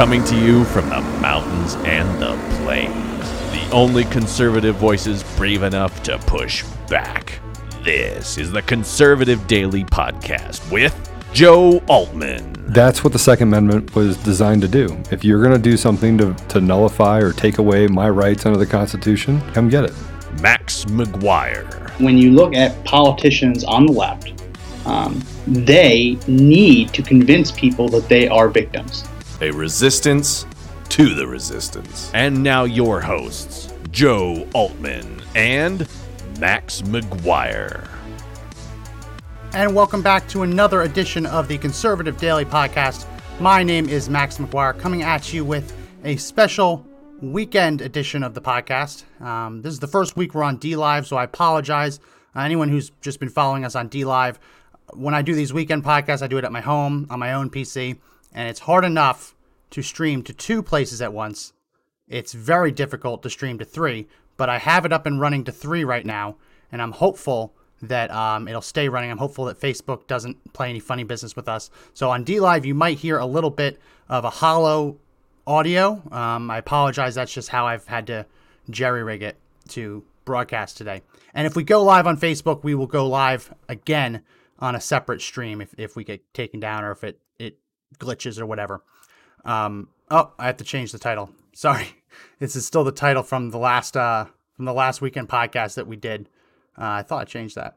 Coming to you from the mountains and the plains, the only conservative voices brave enough to push back. This is the Conservative Daily Podcast with Joe Altman. That's what the Second Amendment was designed to do. If you're going to do something to nullify or take away my rights under the Constitution, come get it. Max McGuire. When you look at politicians on the left, they need to convince people that they are victims. A resistance to the resistance. And now your hosts, Joe Altman and Max McGuire. And welcome back to another edition of the Conservative Daily Podcast. My name is Max McGuire, coming at you with a special weekend edition of the podcast. This is the first week we're on DLive, so I apologize. Anyone who's just been following us on DLive, when I do these weekend podcasts, I do it at my home, on my own PC, and it's hard enough to stream to 2 places at once. It's very difficult to stream to 3, but I have it up and running to 3 right now, and I'm hopeful that it'll stay running. I'm hopeful that Facebook doesn't play any funny business with us. So on DLive, you might hear a little bit of a hollow audio. I apologize. That's just how I've had to jerry-rig it to broadcast today. And if we go live on Facebook, we will go live again on a separate stream if we get taken down or if it glitches or whatever. I have to change the title. Sorry. This is still the title from the last weekend podcast that we did. I thought I changed that.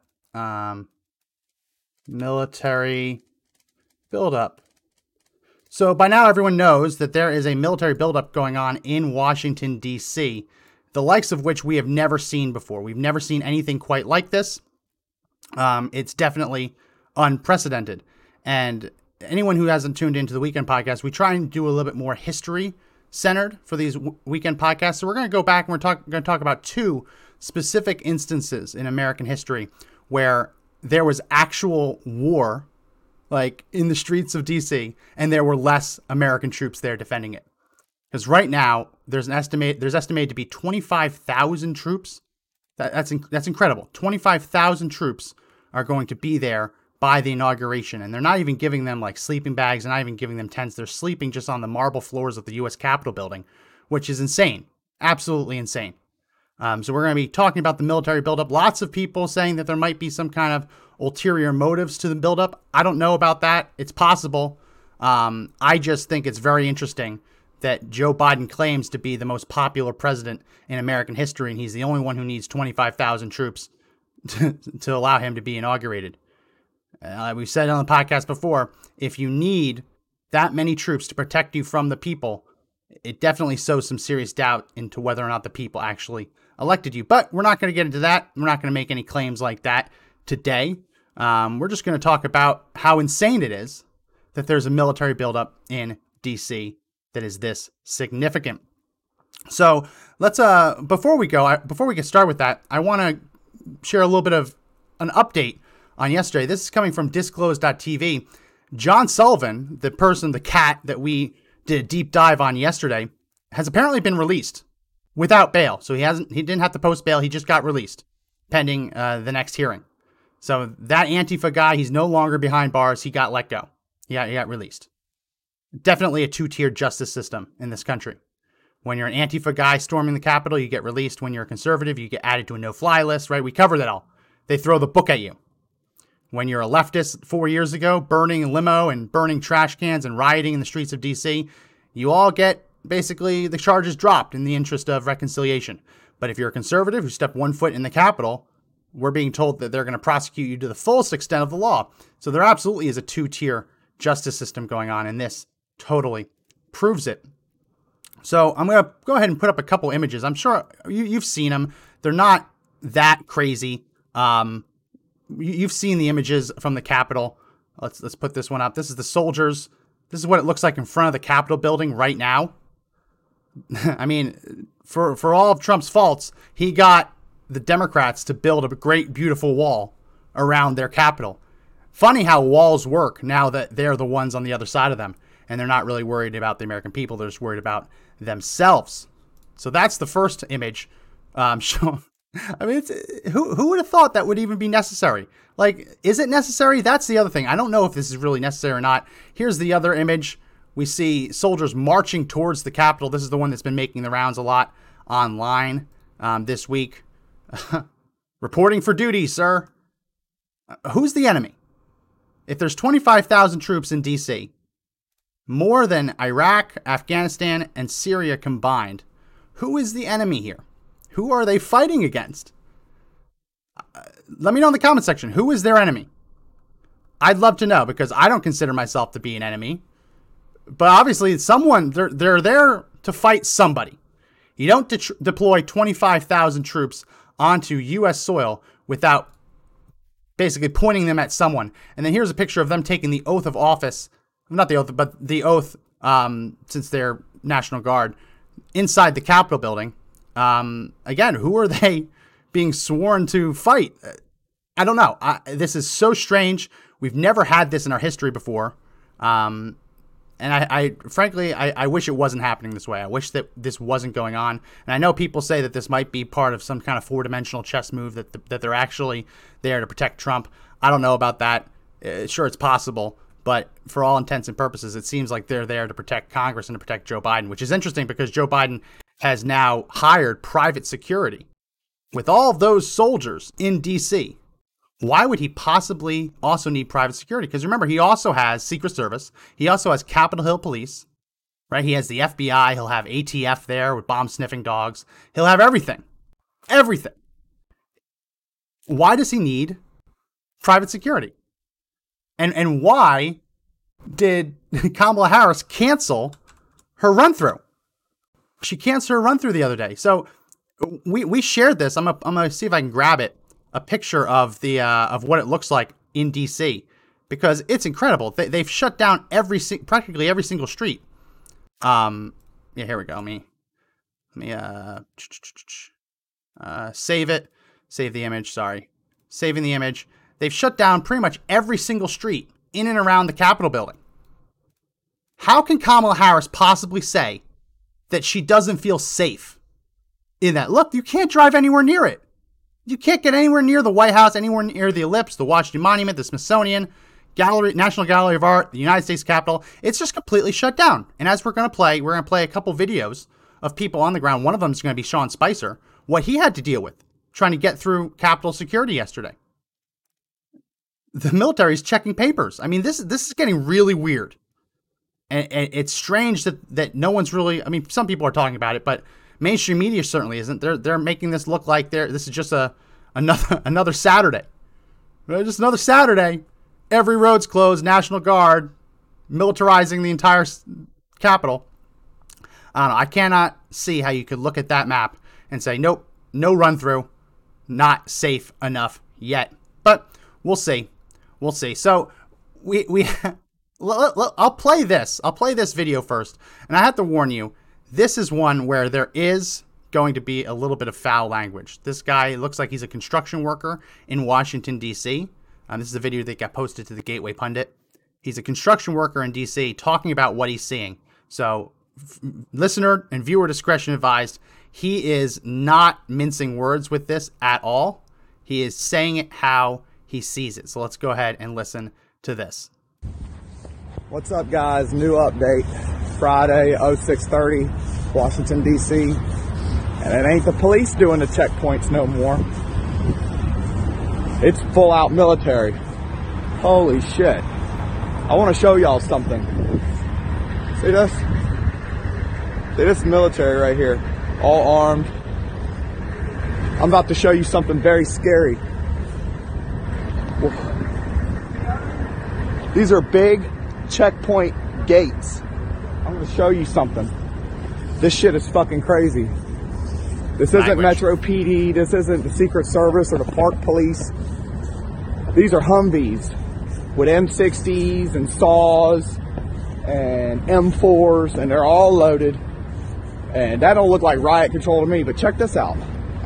Military buildup. So by now everyone knows that there is a military buildup going on in Washington, D.C., the likes of which we have never seen before. We've never seen anything quite like this. It's definitely unprecedented. And anyone who hasn't tuned into the weekend podcast, we try and do a little bit more history-centered for these weekend podcasts. So we're going to go back and we're going to talk about 2 specific instances in American history where there was actual war, like in the streets of DC, and there were less American troops there defending it. Because right now there's estimated to be 25,000 troops. That's incredible. 25,000 troops are going to be there by the inauguration, and they're not even giving them like sleeping bags, and not even giving them tents. They're sleeping just on the marble floors of the U.S. Capitol building, which is insane, absolutely insane. So we're going to be talking about the military buildup. Lots of people saying that there might be some kind of ulterior motives to the buildup. I don't know about that. It's possible. I just think it's very interesting that Joe Biden claims to be the most popular president in American history, and he's the only one who needs 25,000 troops to allow him to be inaugurated. We've said on the podcast before, if you need that many troops to protect you from the people, it definitely sows some serious doubt into whether or not the people actually elected you. But we're not going to get into that. We're not going to make any claims like that today. We're just going to talk about how insane it is that there's a military buildup in D.C. that is this significant. So let's before we get started with that, I want to share a little bit of an update on yesterday. This is coming from disclose.tv. John Sullivan, the cat that we did a deep dive on yesterday, has apparently been released without bail. So he didn't have to post bail. He just got released pending the next hearing. So that Antifa guy, he's no longer behind bars. He got let go. He got released. Definitely a 2-tiered justice system in this country. When you're an Antifa guy storming the Capitol, you get released. When you're a conservative, you get added to a no-fly list, right? We covered that all. They throw the book at you. When you're a leftist 4 years ago, burning a limo and burning trash cans and rioting in the streets of D.C., you all get basically the charges dropped in the interest of reconciliation. But if you're a conservative who stepped 1 foot in the Capitol, we're being told that they're going to prosecute you to the fullest extent of the law. So there absolutely is a 2-tier justice system going on, and this totally proves it. So I'm going to go ahead and put up a couple images. I'm sure you've seen them. They're not that crazy. You've seen the images from the Capitol. Let's put this one up. This is the soldiers. This is what it looks like in front of the Capitol building right now. I mean, for all of Trump's faults, he got the Democrats to build a great, beautiful wall around their Capitol. Funny how walls work now that they're the ones on the other side of them, and they're not really worried about the American people. They're just worried about themselves. So that's the first image. I mean, who would have thought that would even be necessary? Like, is it necessary? That's the other thing. I don't know if this is really necessary or not. Here's the other image We see soldiers marching towards the Capitol. This is the one that's been making the rounds a lot online this week. Reporting for duty, sir. Who's the enemy? If there's 25,000 troops in D.C., more than Iraq, Afghanistan, and Syria combined, who is the enemy here? Who are they fighting against? Let me know in the comment section. Who is their enemy? I'd love to know, because I don't consider myself to be an enemy. But obviously, they're there to fight somebody. You don't deploy 25,000 troops onto U.S. soil without basically pointing them at someone. And then here's a picture of them taking the oath of office. Not the oath, but the oath, since they're National Guard, inside the Capitol building. Again, who are they being sworn to fight? I don't know. This is so strange. We've never had this in our history before. And I frankly, I wish it wasn't happening this way. I wish that this wasn't going on. And I know people say that this might be part of some kind of four-dimensional chess move, that they're actually there to protect Trump. I don't know about that. Sure, it's possible. But for all intents and purposes, it seems like they're there to protect Congress and to protect Joe Biden, which is interesting because Joe Biden has now hired private security. With all of those soldiers in D.C., why would he possibly also need private security? Because remember, he also has Secret Service. He also has Capitol Hill Police, right? He has the FBI. He'll have ATF there with bomb-sniffing dogs. He'll have everything. Everything. Why does he need private security? And why did Kamala Harris cancel her run-through? She canceled her run-through the other day. So we shared this. I'm gonna see if I can grab it. A picture of the of what it looks like in DC, because it's incredible. They've shut down practically every single street. Yeah, here we go. Let me save it. Save the image. Sorry, saving the image. They've shut down pretty much every single street in and around the Capitol building. How can Kamala Harris possibly say that she doesn't feel safe in that? Look, you can't drive anywhere near it. You can't get anywhere near the White House, anywhere near the Ellipse, the Washington Monument, the Smithsonian, National Gallery of Art, the United States Capitol. It's just completely shut down. And as we're going to play a couple videos of people on the ground. One of them is going to be Sean Spicer, what he had to deal with trying to get through Capitol security yesterday. The military's checking papers. I mean, this is getting really weird. And it's strange that no one's really, I mean, some people are talking about it, but mainstream media certainly isn't. They're making this look like this is just another Saturday. Just another Saturday. Every road's closed. National Guard militarizing the entire Capitol. I don't know. I cannot see how you could look at that map and say, nope, no run through, not safe enough yet. But we'll see. We'll see. So I'll play this. I'll play this video first. And I have to warn you, this is one where there is going to be a little bit of foul language. This guy looks like he's a construction worker in Washington, D.C. This is a video that got posted to the Gateway Pundit. He's a construction worker in D.C. talking about what he's seeing. So listener and viewer discretion advised. He is not mincing words with this at all. He is saying it how he sees it. So let's go ahead and listen to this. What's up, guys? New update. Friday, 0630, Washington, D.C. And it ain't the police doing the checkpoints no more. It's full out military. Holy shit. I want to show y'all something. See this? See this military right here. All armed. I'm about to show you something very scary. These are big checkpoint gates. I'm going to show you something. This shit is fucking crazy. This isn't Metro PD. This isn't the Secret Service or the Park Police. These are Humvees with M60s and SAWs and M4s, and they're all loaded. And that don't look like riot control to me, but check this out.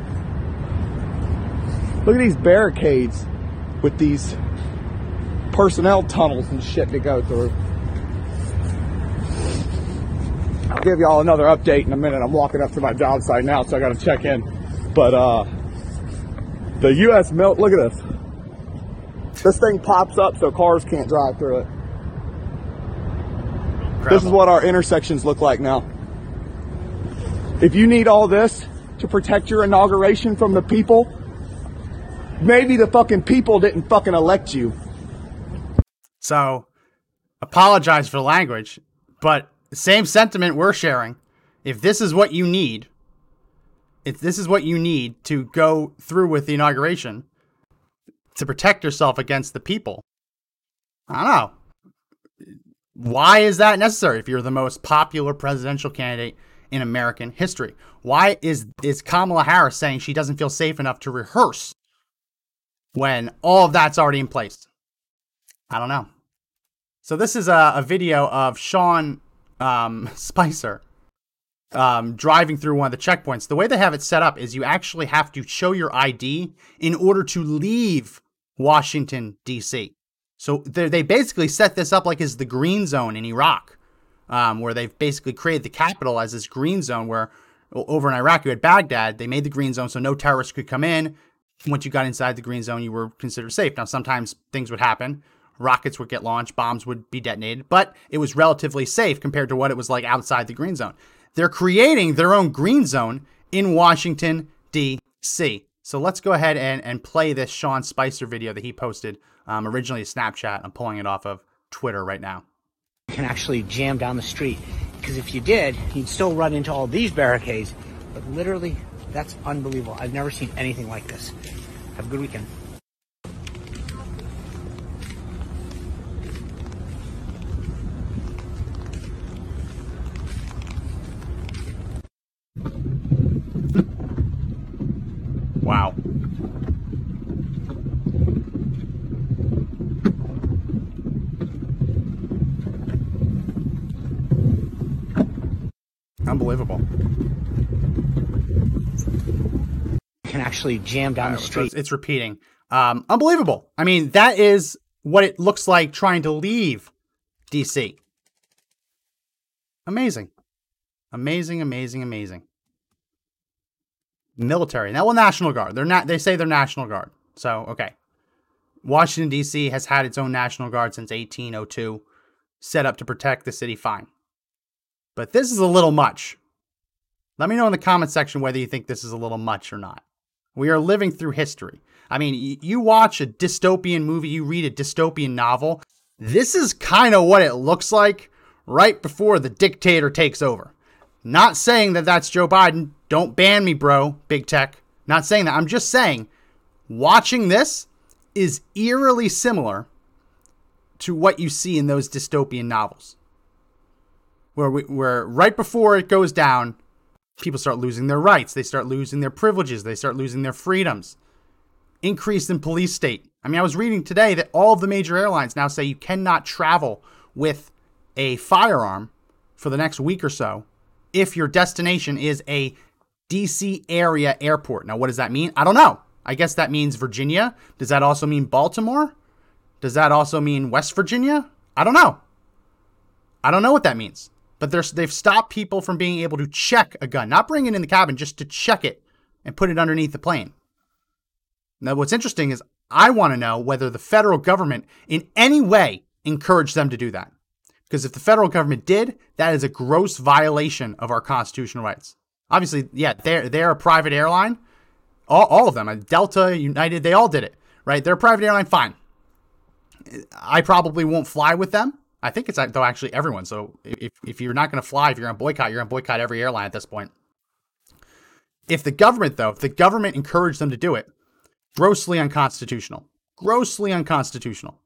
Look at these barricades with these personnel tunnels and shit to go through. I'll give y'all another update in a minute. I'm walking up to my job site now, so I got to check in. But the U.S. look at this. This thing pops up so cars can't drive through it. incredible. This is what our intersections look like now. If you need all this to protect your inauguration from the people, maybe the fucking people didn't fucking elect you. So, apologize for the language, but the same sentiment we're sharing. If this is what you need, if this is what you need to go through with the inauguration to protect yourself against the people, I don't know. Why is that necessary if you're the most popular presidential candidate in American history? Why is Kamala Harris saying she doesn't feel safe enough to rehearse when all of that's already in place? I don't know. So this is a video of Sean Spicer driving through one of the checkpoints. The way they have it set up is you actually have to show your ID in order to leave Washington, D.C. So they basically set this up like as the green zone in Iraq, where they've basically created the capital as this green zone where over in Iraq you had Baghdad. They made the green zone so no terrorists could come in. Once you got inside the green zone, you were considered safe. Now, sometimes things would happen. Rockets would get launched, bombs would be detonated, but it was relatively safe compared to what it was like outside the green zone. They're creating their own green zone in Washington, D.C. So let's go ahead and play this Sean Spicer video that he posted, originally a Snapchat. I'm pulling it off of Twitter right now. You can actually jam down the street, because if you did, you'd still run into all these barricades. But literally, that's unbelievable. I've never seen anything like this. Have a good weekend. Wow. Unbelievable. You can actually jam down the street. So it's repeating. Unbelievable. I mean, that is what it looks like trying to leave DC. Amazing. Amazing, amazing, amazing. Military. Now, well, National Guard. They say they're National Guard. So, okay. Washington, D.C. has had its own National Guard since 1802, set up to protect the city, fine. But this is a little much. Let me know in the comment section whether you think this is a little much or not. We are living through history. I mean, you watch a dystopian movie, you read a dystopian novel. This is kind of what it looks like right before the dictator takes over. Not saying that that's Joe Biden. Don't ban me, bro, big tech. Not saying that. I'm just saying watching this is eerily similar to what you see in those dystopian novels. Where right before it goes down, people start losing their rights. They start losing their privileges. They start losing their freedoms. Increase in police state. I mean, I was reading today that all of the major airlines now say you cannot travel with a firearm for the next week or so if your destination is a DC area airport. Now, what does that mean? I don't know. I guess that means Virginia. Does that also mean Baltimore? Does that also mean West Virginia? I don't know. I don't know what that means. But they've stopped people from being able to check a gun. Not bring it in the cabin, just to check it and put it underneath the plane. Now, what's interesting is I want to know whether the federal government in any way encouraged them to do that. Because if the federal government did, that is a gross violation of our constitutional rights. Obviously, yeah, they're a private airline. All of them, Delta, United, they all did it, right? They're a private airline, fine. I probably won't fly with them. I think it's though actually everyone. So if you're not going to fly, if you're on boycott, you're on boycott every airline at this point. If the government encouraged them to do it, grossly unconstitutional. Grossly unconstitutional.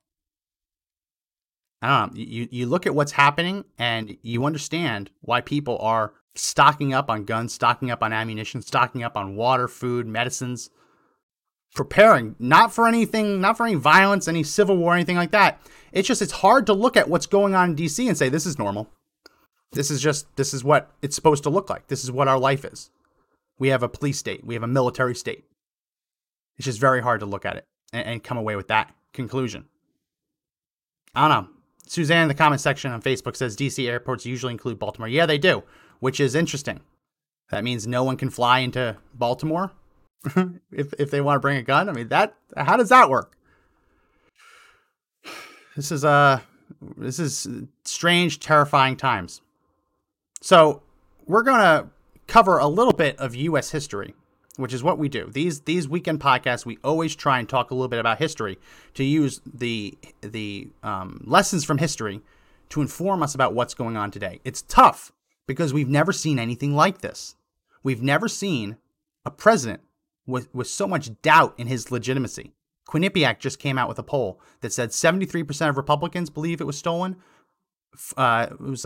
I don't know. You look at what's happening and you understand why people are stocking up on guns, stocking up on ammunition, stocking up on water, food, medicines, preparing, not for any violence, any civil war, anything like that. It's hard to look at what's going on in DC and say, this is normal. This is what it's supposed to look like. This is what our life is. We have a police state. We have a military state. It's just very hard to look at it and come away with that conclusion. I don't know. Suzanne in the comment section on Facebook says DC airports usually include Baltimore. Yeah, they do, which is interesting. That means no one can fly into Baltimore if they want to bring a gun. I mean, how does that work? This is This is strange, terrifying times. So we're going to cover a little bit of U.S. history, which is what we do. These weekend podcasts, we always try and talk a little bit about history to use the lessons from history to inform us about what's going on today. It's tough because we've never seen anything like this. We've never seen a president with so much doubt in his legitimacy. Quinnipiac just came out with a poll that said 73% of Republicans believe it was stolen. It was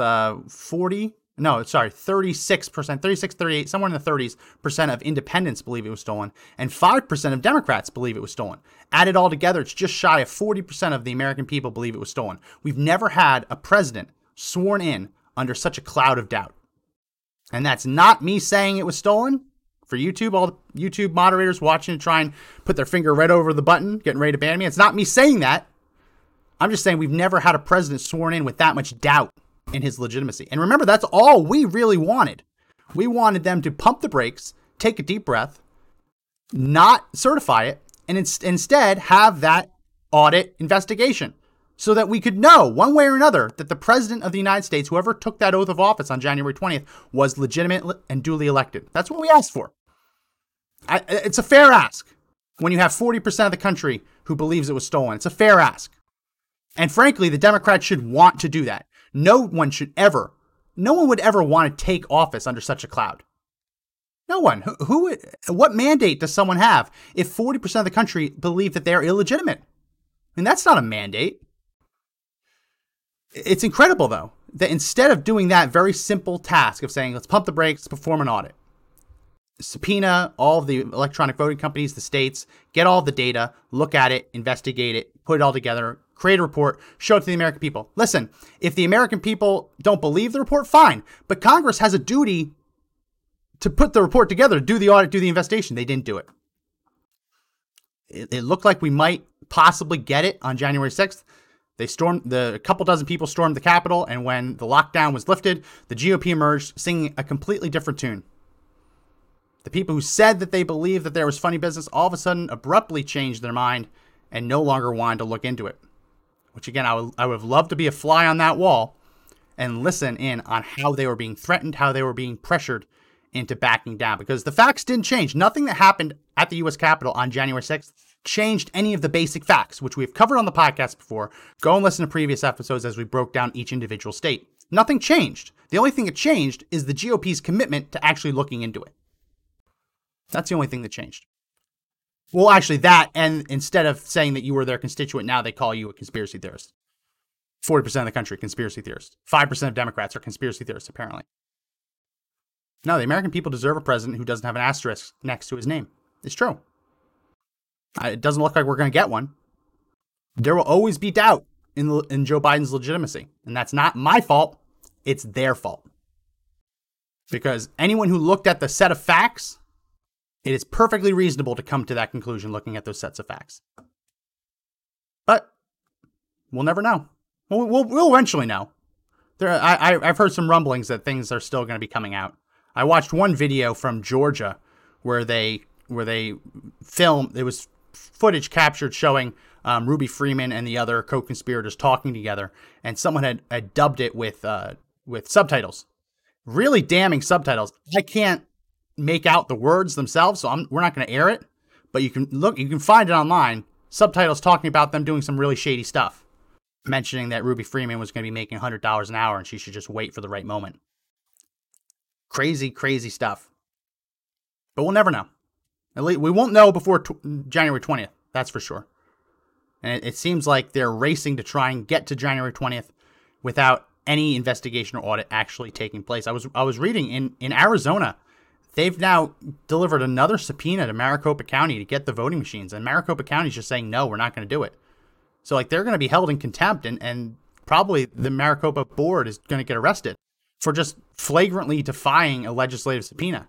36%, 36, 38, somewhere in the 30s% of independents believe it was stolen, and 5% of Democrats believe it was stolen. Added all together, it's just shy of 40% of the American people believe it was stolen. We've never had a president sworn in under such a cloud of doubt. And that's not me saying it was stolen. For YouTube, all the YouTube moderators watching and try and put their finger right over the button, getting ready to ban me. It's not me saying that. I'm just saying we've never had a president sworn in with that much doubt in his legitimacy. And remember, that's all we really wanted. We wanted them to pump the brakes, take a deep breath, not certify it, and instead have that audit investigation so that we could know one way or another that the president of the United States, whoever took that oath of office on January 20th, was legitimate and duly elected. That's what we asked for. It's a fair ask when you have 40% of the country who believes it was stolen. It's a fair ask. And frankly, the Democrats should want to do that. No one would ever want to take office under such a cloud. No one. What mandate does someone have if 40% of the country believe that they're illegitimate? And that's not a mandate. It's incredible, though, that instead of doing that very simple task of saying, let's pump the brakes, perform an audit, subpoena all of the electronic voting companies, the states, get all the data, look at it, investigate it, put it all together, create a report, show it to the American people. Listen, if the American people don't believe the report, fine. But Congress has a duty to put the report together, do the audit, do the investigation. They didn't do it. It looked like we might possibly get it on January 6th. A couple dozen people stormed the Capitol, and when the lockdown was lifted, the GOP emerged singing a completely different tune. The people who said that they believed that there was funny business all of a sudden abruptly changed their mind and no longer wanted to look into it. Which again, I would have loved to be a fly on that wall and listen in on how they were being threatened, how they were being pressured into backing down. Because the facts didn't change. Nothing that happened at the U.S. Capitol on January 6th changed any of the basic facts, which we've covered on the podcast before. Go and listen to previous episodes as we broke down each individual state. Nothing changed. The only thing that changed is the GOP's commitment to actually looking into it. That's the only thing that changed. Well, actually that, and instead of saying that you were their constituent, now they call you a conspiracy theorist. 40% of the country, conspiracy theorists. 5% of Democrats are conspiracy theorists, apparently. No, the American people deserve a president who doesn't have an asterisk next to his name. It's true. It doesn't look like we're going to get one. There will always be doubt in Joe Biden's legitimacy. And that's not my fault. It's their fault. Because anyone who looked at the set of facts, it is perfectly reasonable to come to that conclusion looking at those sets of facts. But we'll never know. We'll eventually know. I've heard some rumblings that things are still going to be coming out. I watched one video from Georgia where they filmed, it was footage captured showing Ruby Freeman and the other co-conspirators talking together, and someone had dubbed it with subtitles. Really damning subtitles. I can't make out the words themselves, so we're not going to air it, but you can find it online. Subtitles talking about them doing some really shady stuff, mentioning that Ruby Freeman was going to be making $100 an hour and she should just wait for the right moment. Crazy, crazy stuff. But we'll never know. At least we won't know before January 20th. That's for sure. And it seems like they're racing to try and get to January 20th without any investigation or audit actually taking place. I was reading in Arizona, they've now delivered another subpoena to Maricopa County to get the voting machines. And Maricopa County is just saying, no, we're not going to do it. So like they're going to be held in contempt, and probably the Maricopa board is going to get arrested for just flagrantly defying a legislative subpoena.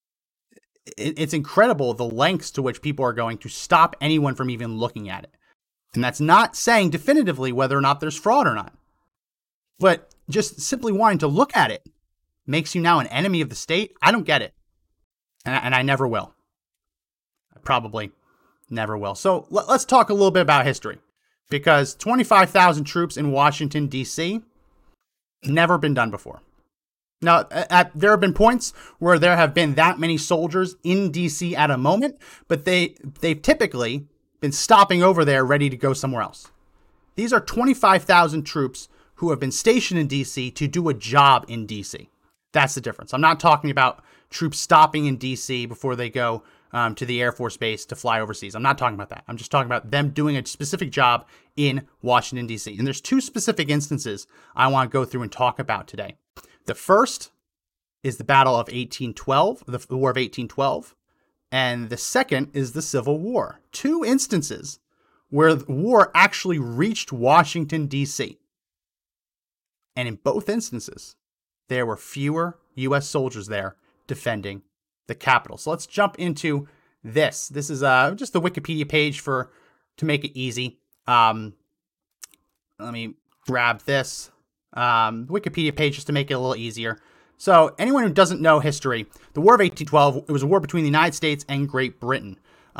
It's incredible the lengths to which people are going to stop anyone from even looking at it. And that's not saying definitively whether or not there's fraud or not. But just simply wanting to look at it makes you now an enemy of the state. I don't get it. And I never will. I probably never will. So let's talk a little bit about history. because 25,000 troops in Washington, D.C., never been done before. Now, there have been points where there have been that many soldiers in D.C. at a moment, but they've typically been stopping over there ready to go somewhere else. These are 25,000 troops who have been stationed in D.C. to do a job in D.C. That's the difference. I'm not talking about troops stopping in D.C. before they go to the Air Force Base to fly overseas. I'm not talking about that. I'm just talking about them doing a specific job in Washington, D.C. And there's two specific instances I want to go through and talk about today. The first is the Battle of 1812, the War of 1812, and the second is the Civil War. Two instances where the war actually reached Washington, D.C. And in both instances, there were fewer U.S. soldiers there defending the Capitol. So let's jump into this. This is just the Wikipedia page to make it easy. Let me grab this. Wikipedia page just to make it a little easier. So anyone who doesn't know history, the War of 1812, it was a war between the United States and Great Britain.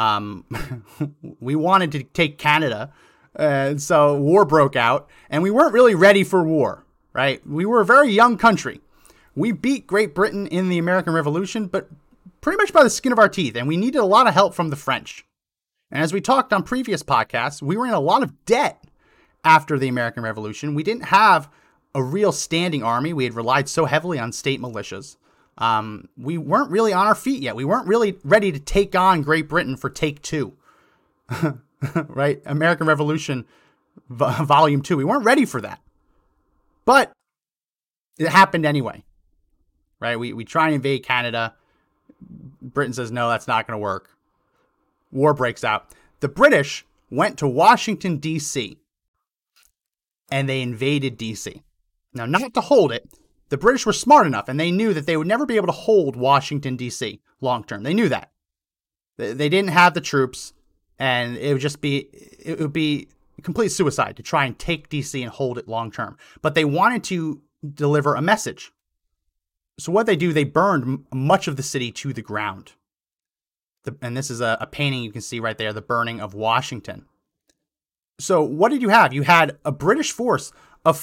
We wanted to take Canada, and so war broke out, and we weren't really ready for war, right? We were a very young country. We beat Great Britain in the American Revolution, but pretty much by the skin of our teeth, and we needed a lot of help from the French. And as we talked on previous podcasts, we were in a lot of debt after the American Revolution. We didn't have a real standing army. We had relied so heavily on state militias. We weren't really on our feet yet. We weren't really ready to take on Great Britain for take two, right? American Revolution Volume 2. We weren't ready for that. But it happened anyway, right? We try and invade Canada. Britain says, no, that's not going to work. War breaks out. The British went to Washington, D.C., and they invaded D.C. Now, not to hold it, the British were smart enough, and they knew that they would never be able to hold Washington, D.C. long term. They knew that. They didn't have the troops, and it would be complete suicide to try and take D.C. and hold it long term. But they wanted to deliver a message. So what they do, they burned much of the city to the ground. And this is a painting you can see right there, the burning of Washington. So what did you have? You had a British force of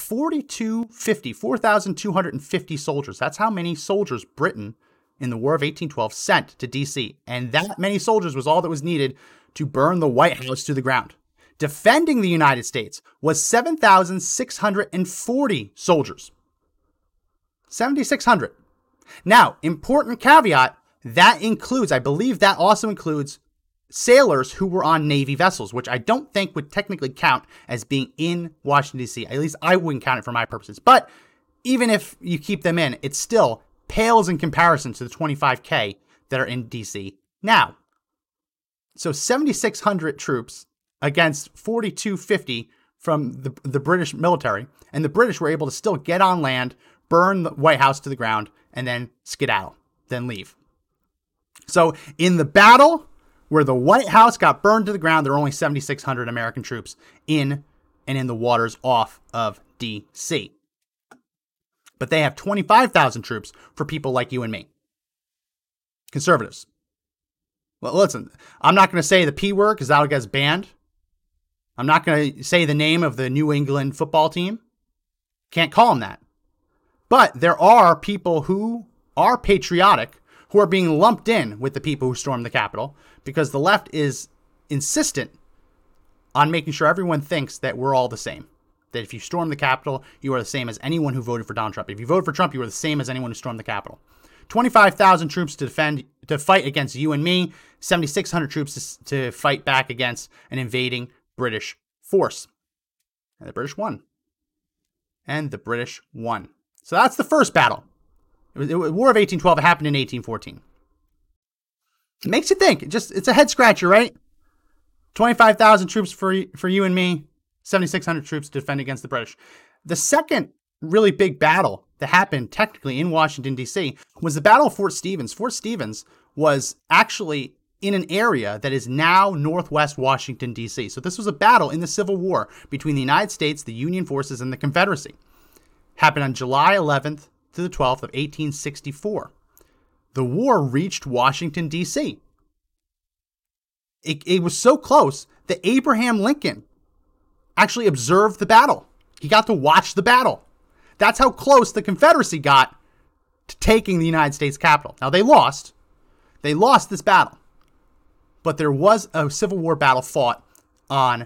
4,250 soldiers. That's how many soldiers Britain in the War of 1812 sent to D.C. And that many soldiers was all that was needed to burn the White House to the ground. Defending the United States was 7,640 soldiers. 7,600. Now, important caveat, that includes, I believe that also includes sailors who were on Navy vessels, which I don't think would technically count as being in Washington, D.C. At least I wouldn't count it for my purposes. But even if you keep them in, it still pales in comparison to the 25K that are in D.C. now. So 7,600 troops against 4,250 from the British military. And the British were able to still get on land, burn the White House to the ground, and then skedaddle, then leave. So in the battle where the White House got burned to the ground, there were only 7,600 American troops in the waters off of D.C. But they have 25,000 troops for people like you and me. Conservatives. Well, listen, I'm not going to say the P word because that'll get us banned. I'm not going to say the name of the New England football team. Can't call them that. But there are people who are patriotic who are being lumped in with the people who stormed the Capitol because the left is insistent on making sure everyone thinks that we're all the same. That if you storm the Capitol, you are the same as anyone who voted for Donald Trump. If you voted for Trump, you are the same as anyone who stormed the Capitol. 25,000 troops to fight against you and me, 7,600 troops to fight back against an invading British force. And the British won. So that's the first battle. It was War of 1812. It happened in 1814. It makes you think. It's a head scratcher, right? 25,000 troops for you and me, 7,600 troops to defend against the British. The second really big battle that happened technically in Washington, D.C. was the Battle of Fort Stevens. Fort Stevens was actually in an area that is now northwest Washington, D.C. So this was a battle in the Civil War between the United States, the Union forces, and the Confederacy. Happened on July 11th to the 12th of 1864. The war reached Washington, D.C. It was so close that Abraham Lincoln actually observe the battle. He got to watch the battle. That's how close the Confederacy got to taking the United States Capitol. Now, they lost. They lost this battle. But there was a Civil War battle fought in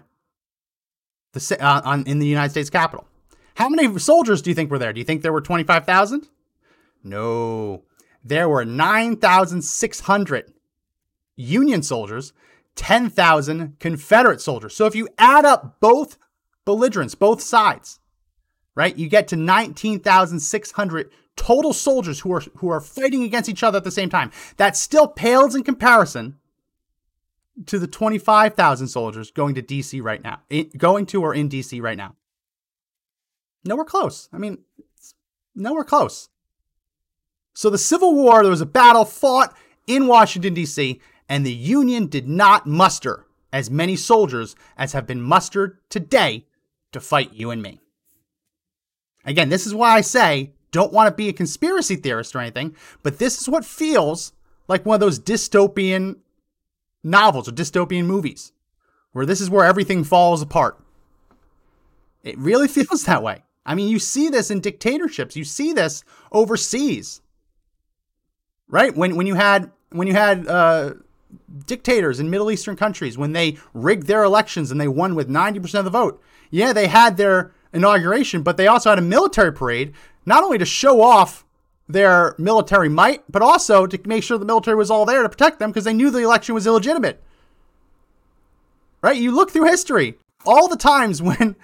the United States Capitol. How many soldiers do you think were there? Do you think there were 25,000? No. There were 9,600 Union soldiers, 10,000 Confederate soldiers. So if you add up both belligerents, both sides, right, you get to 19,600 total soldiers who are fighting against each other at the same time. That still pales in comparison to the 25,000 soldiers going to DC right now, going to or in DC right now. Nowhere close. I mean, nowhere close. So the Civil War, there was a battle fought in Washington, D.C., and the Union did not muster as many soldiers as have been mustered today to fight you and me. Again, this is why I say, don't want to be a conspiracy theorist or anything, but this is what feels like one of those dystopian novels or dystopian movies, where this is where everything falls apart. It really feels that way. I mean, you see this in dictatorships. You see this overseas, right? When you had dictators in Middle Eastern countries, when they rigged their elections and they won with 90% of the vote. Yeah, they had their inauguration, but they also had a military parade, not only to show off their military might, but also to make sure the military was all there to protect them because they knew the election was illegitimate. Right? You look through history. All the times when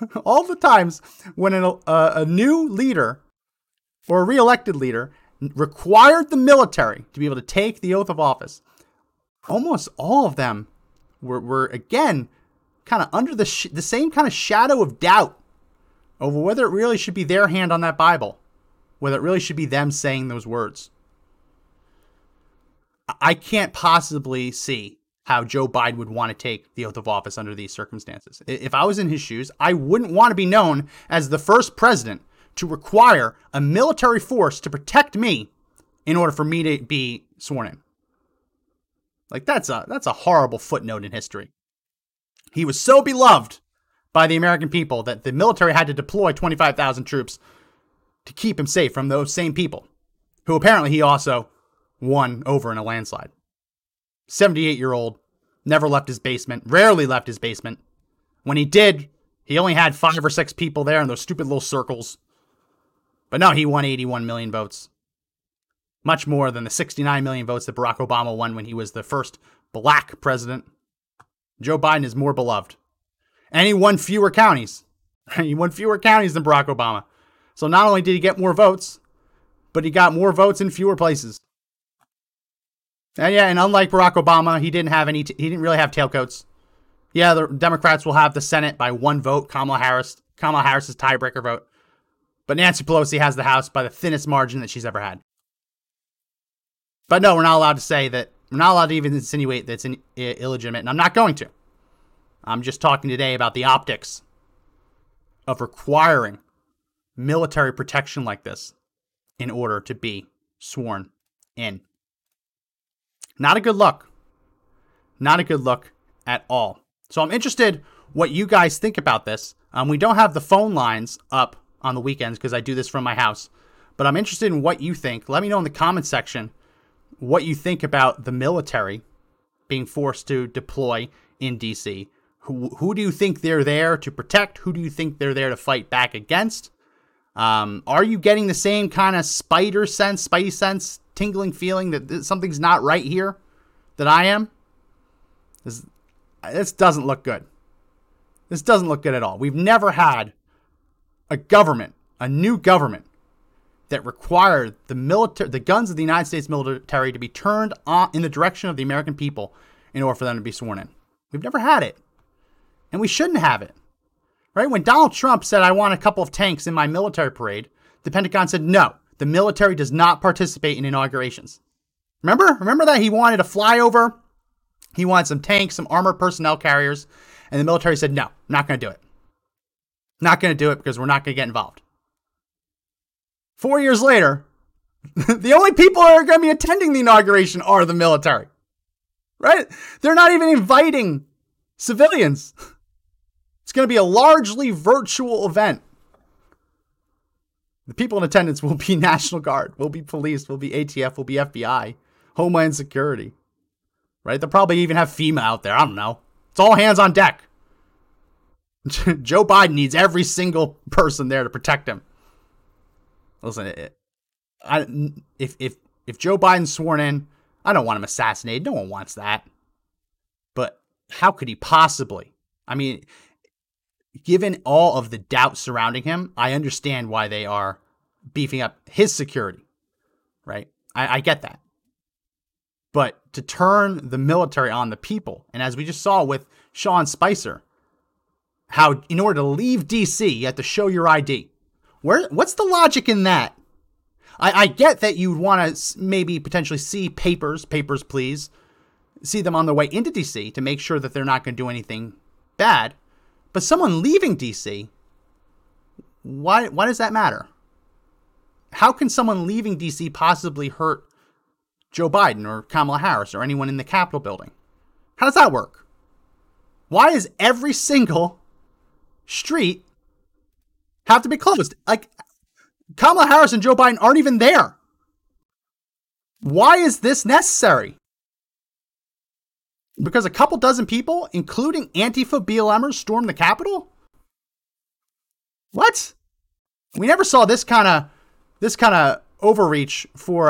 a new leader or a re-elected leader required the military to be able to take the oath of office, almost all of them were again, kind of under the same kind of shadow of doubt over whether it really should be their hand on that Bible, whether it really should be them saying those words. I can't possibly see how Joe Biden would want to take the oath of office under these circumstances. If I was in his shoes, I wouldn't want to be known as the first president to require a military force to protect me in order for me to be sworn in. Like, that's a horrible footnote in history. He was so beloved by the American people that the military had to deploy 25,000 troops to keep him safe from those same people, who apparently he also won over in a landslide. 78-year-old, never left his basement, rarely left his basement. When he did, he only had 5 or 6 people there in those stupid little circles. But no, he won 81 million votes. Much more than the 69 million votes that Barack Obama won when he was the first black president. Joe Biden is more beloved. And he won fewer counties. He won fewer counties than Barack Obama. So not only did he get more votes, but he got more votes in fewer places. And unlike Barack Obama, he didn't really have tailcoats. Yeah, the Democrats will have the Senate by 1 vote, Kamala Harris's tiebreaker vote. But Nancy Pelosi has the House by the thinnest margin that she's ever had. But no, we're not allowed to say that. We're not allowed to even insinuate that it's illegitimate, and I'm not going to. I'm just talking today about the optics of requiring military protection like this in order to be sworn in. Not a good look. Not a good look at all. So I'm interested what you guys think about this. We don't have the phone lines up on the weekends because I do this from my house. But I'm interested in what you think. Let me know in the comment section what you think about the military being forced to deploy in DC. Who do you think they're there to protect? Who do you think they're there to fight back against? Are you getting the same kind of spidey sense, tingling feeling that something's not right here that I am? This doesn't look good. This doesn't look good at all. We've never had a new government that required the guns of the United States military to be turned in the direction of the American people in order for them to be sworn in. We've never had it. And we shouldn't have it. Right? When Donald Trump said, I want a couple of tanks in my military parade, the Pentagon said, no, the military does not participate in inaugurations. Remember that? He wanted a flyover. He wanted some tanks, some armored personnel carriers. And the military said, no, not going to do it. Not going to do it because we're not going to get involved. 4 years later, the only people that are going to be attending the inauguration are the military. Right? They're not even inviting civilians. It's going to be a largely virtual event. The people in attendance will be National Guard, will be police, will be ATF, will be FBI, Homeland Security. Right? They'll probably even have FEMA out there. I don't know. It's all hands on deck. Joe Biden needs every single person there to protect him. Listen, if Joe Biden's sworn in, I don't want him assassinated. No one wants that. But how could he possibly? I mean, given all of the doubt surrounding him, I understand why they are beefing up his security, right? I get that. But to turn the military on the people, and as we just saw with Sean Spicer, how in order to leave D.C., you have to show your ID. What's the logic in that? I get that you'd want to maybe potentially see papers, please, see them on their way into D.C. to make sure that they're not going to do anything bad. But someone leaving D.C., why does that matter? How can someone leaving D.C. possibly hurt Joe Biden or Kamala Harris or anyone in the Capitol building? How does that work? Why is every single street have to be closed? Like, Kamala Harris and Joe Biden aren't even there. Why is this necessary? Because a couple dozen people, including Antifa BLMers, stormed the Capitol? What? We never saw this kind of overreach for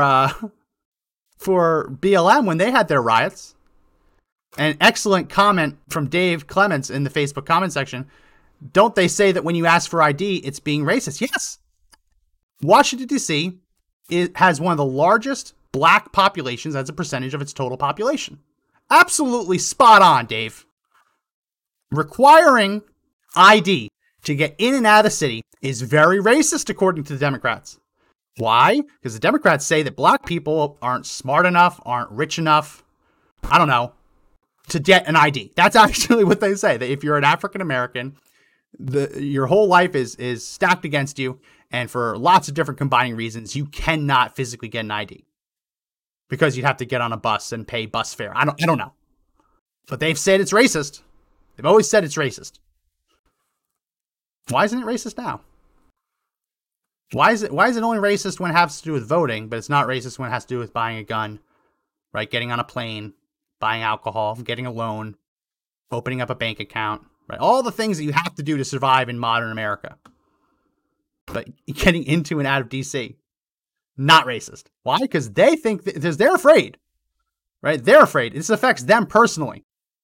BLM when they had their riots. An excellent comment from Dave Clements in the Facebook comment section. Don't they say that when you ask for ID, it's being racist? Yes. Washington, D.C. has one of the largest black populations as a percentage of its total population. Absolutely spot on, Dave. Requiring ID to get in and out of the city is very racist, according to the Democrats. Why? Because the Democrats say that black people aren't smart enough, aren't rich enough, I don't know, to get an ID. That's actually what they say, that if you're an African American, your whole life is stacked against you, and for lots of different combining reasons, you cannot physically get an ID. Because you'd have to get on a bus and pay bus fare. I don't know. But they've said it's racist. They've always said it's racist. Why isn't it racist now? Why is it only racist when it has to do with voting, but it's not racist when it has to do with buying a gun, right? Getting on a plane, buying alcohol, getting a loan, opening up a bank account, right? All the things that you have to do to survive in modern America. But getting into and out of DC, not racist. Why? Because they think because they're afraid, right? They're afraid. This affects them personally.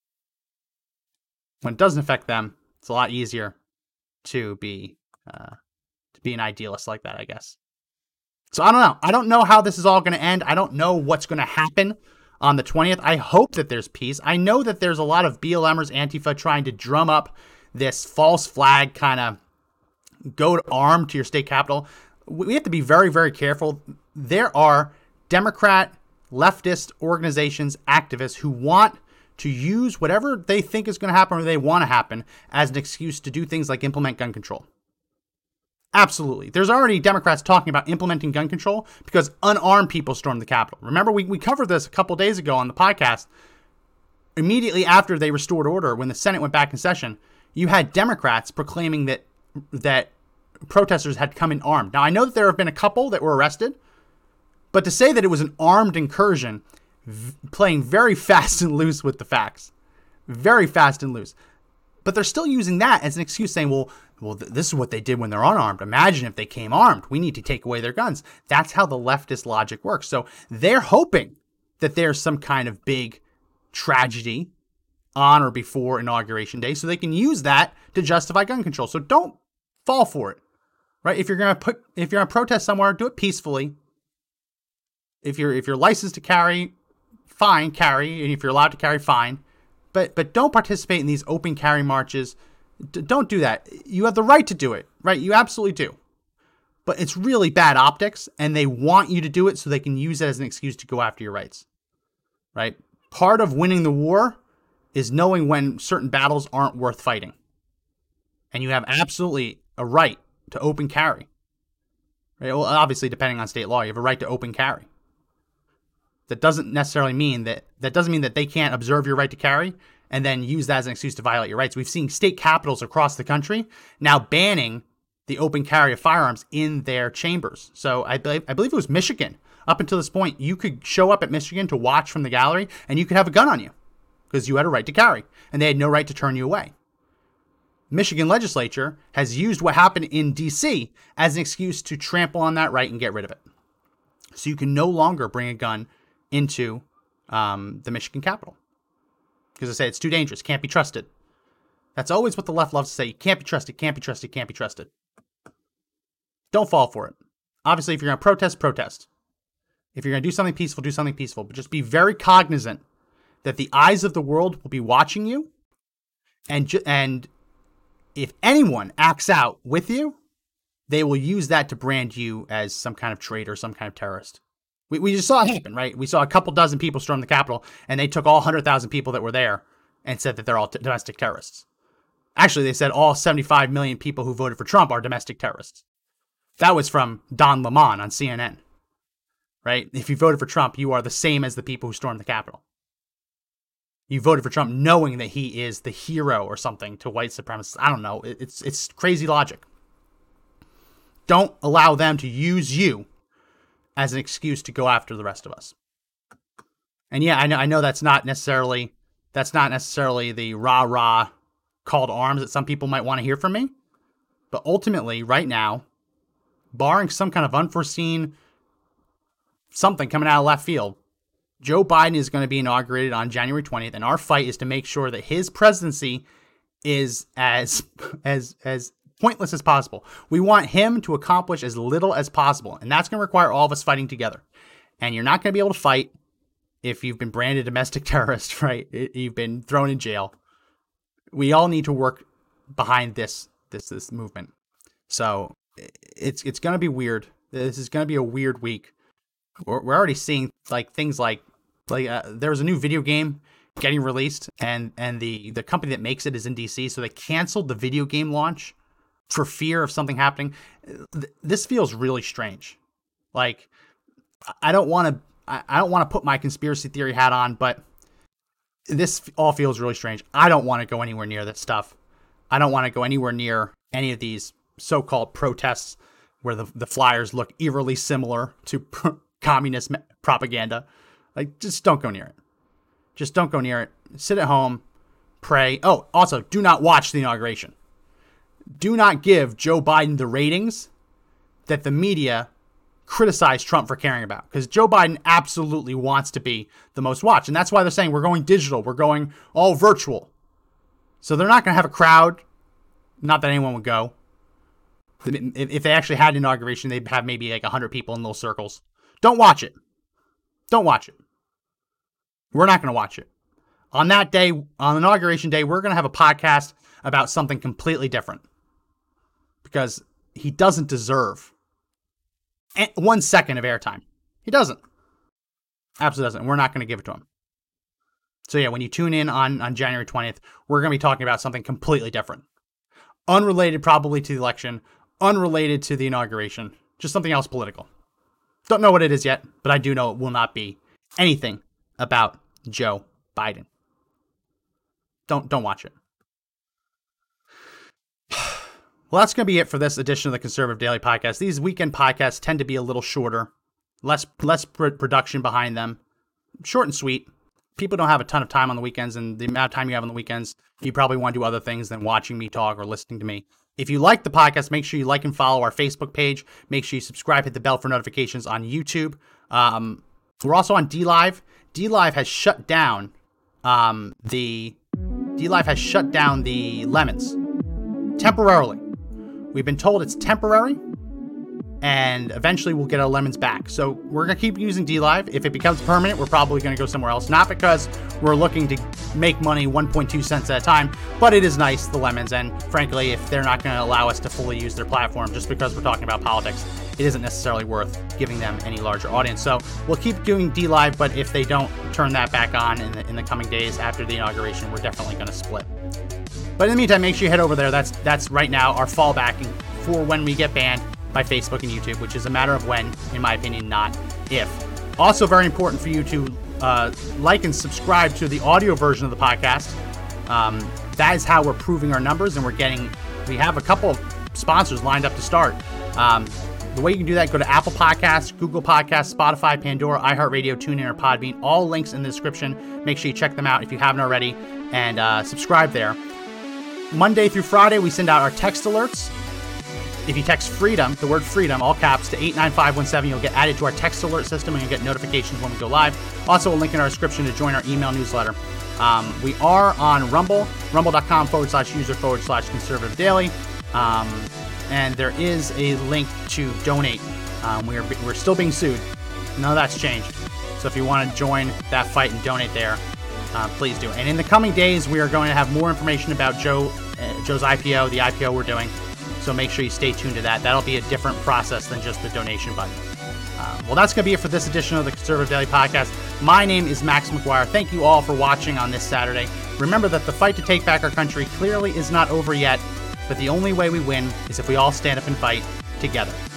When it doesn't affect them, it's a lot easier to be an idealist like that, I guess. So I don't know. I don't know how this is all going to end. I don't know what's going to happen on the 20th. I hope that there's peace. I know that there's a lot of BLMers, Antifa trying to drum up this false flag kind of go to arm to your state capitol. We have to be very, very careful. There are Democrat, leftist organizations, activists who want to use whatever they think is going to happen or they want to happen as an excuse to do things like implement gun control. Absolutely. There's already Democrats talking about implementing gun control because unarmed people stormed the Capitol. Remember, we covered this a couple days ago on the podcast. Immediately after they restored order, when the Senate went back in session, you had Democrats proclaiming that protesters had come in armed. Now, I know that there have been a couple that were arrested, but to say that it was an armed incursion, playing very fast and loose with the facts. Very fast and loose. But they're still using that as an excuse, saying, well, this is what they did when they're unarmed. Imagine if they came armed. We need to take away their guns. That's how the leftist logic works. So they're hoping that there's some kind of big tragedy on or before Inauguration Day so they can use that to justify gun control. So don't fall for it, right? If you're going to protest somewhere, do it peacefully. If you're licensed to carry, fine, carry. And if you're allowed to carry, fine. But don't participate in these open carry marches. Don't do that. You have the right to do it, right? You absolutely do. But it's really bad optics, and they want you to do it so they can use it as an excuse to go after your rights, right? Part of winning the war is knowing when certain battles aren't worth fighting. And you have absolutely a right to open carry. Right? Well, obviously, depending on state law, you have a right to open carry. That doesn't necessarily mean that doesn't mean that they can't observe your right to carry and then use that as an excuse to violate your rights. We've seen state capitals across the country now banning the open carry of firearms in their chambers. So I believe it was Michigan. Up until this point, you could show up at Michigan to watch from the gallery, and you could have a gun on you because you had a right to carry, and they had no right to turn you away. Michigan legislature has used what happened in D.C. as an excuse to trample on that right and get rid of it. So you can no longer bring a gun into the Michigan Capitol. Because I say it's too dangerous, can't be trusted. That's always what the left loves to say. You can't be trusted, can't be trusted, can't be trusted. Don't fall for it. Obviously, if you're going to protest, protest. If you're going to do something peaceful, do something peaceful. But just be very cognizant that the eyes of the world will be watching you. And if anyone acts out with you, they will use that to brand you as some kind of traitor, some kind of terrorist. We just saw it happen, right? We saw a couple dozen people storm the Capitol, and they took all 100,000 people that were there and said that they're all domestic terrorists. Actually, they said all 75 million people who voted for Trump are domestic terrorists. That was from Don Lemon on CNN, right? If you voted for Trump, you are the same as the people who stormed the Capitol. You voted for Trump knowing that he is the hero or something to white supremacists. I don't know. It's crazy logic. Don't allow them to use you as an excuse to go after the rest of us. And yeah, I know that's not necessarily the rah-rah call to arms that some people might want to hear from me. But ultimately, right now, barring some kind of unforeseen something coming out of left field, Joe Biden is going to be inaugurated on January 20th, and our fight is to make sure that his presidency is as pointless as possible. We want him to accomplish as little as possible, and that's going to require all of us fighting together. And you're not going to be able to fight if you've been branded domestic terrorist, right? You've been thrown in jail. We all need to work behind this movement. So it's going to be weird. This is going to be a weird week. We're already seeing things like there was a new video game getting released, and the company that makes it is in DC, so they canceled the video game launch for fear of something happening. This feels really strange. Like, I don't want to put my conspiracy theory hat on, but this all feels really strange. I don't want to go anywhere near this stuff. I don't want to go anywhere near any of these so-called protests where the flyers look eerily similar to communist propaganda. Like, just don't go near it. Just don't go near it. Sit at home, pray. Oh, also, do not watch the inauguration. Do not give Joe Biden the ratings that the media criticize Trump for caring about, because Joe Biden absolutely wants to be the most watched. And that's why they're saying we're going digital. We're going all virtual. So they're not going to have a crowd. Not that anyone would go. If they actually had an inauguration, they'd have maybe like 100 people in little circles. Don't watch it. Don't watch it. We're not going to watch it. On that day, on Inauguration Day, we're going to have a podcast about something completely different. Because he doesn't deserve 1 second of airtime. He doesn't. Absolutely doesn't. We're not going to give it to him. So yeah, when you tune in on January 20th, we're going to be talking about something completely different. Unrelated probably to the election. Unrelated to the inauguration. Just something else political. Don't know what it is yet, but I do know it will not be anything about Joe Biden. Don't watch it. Well, that's going to be it for this edition of the Conservative Daily Podcast. These weekend podcasts tend to be a little shorter, less production behind them, short and sweet. People don't have a ton of time on the weekends, and the amount of time you have on the weekends, you probably want to do other things than watching me talk or listening to me. If you like the podcast, make sure you like and follow our Facebook page. Make sure you subscribe, hit the bell for notifications on YouTube. We're also on DLive. DLive has shut down the Lemons temporarily. We've been told it's temporary, and eventually we'll get our Lemons back. So we're going to keep using DLive. If it becomes permanent, we're probably going to go somewhere else. Not because we're looking to make money 1.2 cents at a time, but it is nice, the Lemons. And frankly, if they're not going to allow us to fully use their platform just because we're talking about politics, it isn't necessarily worth giving them any larger audience. So we'll keep doing DLive, but if they don't turn that back on in the coming days after the inauguration, we're definitely going to split. But in the meantime, make sure you head over there. That's right now our fallback for when we get banned by Facebook and YouTube, which is a matter of when, in my opinion, not if. Also very important for you to like and subscribe to the audio version of the podcast That is how we're proving our numbers, and we have a couple of sponsors lined up to start. The way you can do that, go to Apple Podcasts, Google Podcasts, Spotify, Pandora, iHeartRadio, TuneIn, or Podbean. All links in the description. Make sure you check them out if you haven't already, and subscribe there. Monday through Friday, we send out our text alerts. If you text FREEDOM, the word FREEDOM, all caps, to 89517, you'll get added to our text alert system, and you'll get notifications when we go live. Also, a link in our description to join our email newsletter. We are on Rumble, rumble.com/user/conservative daily. And there is a link to donate. We're still being sued. None of that's changed. So if you want to join that fight and donate there, please do. And in the coming days, we are going to have more information about Joe's IPO, the IPO we're doing. So make sure you stay tuned to that. That'll be a different process than just the donation button. Well, that's going to be it for this edition of the Conservative Daily Podcast. My name is Max McGuire. Thank you all for watching on this Saturday. Remember that the fight to take back our country clearly is not over yet, but the only way we win is if we all stand up and fight together.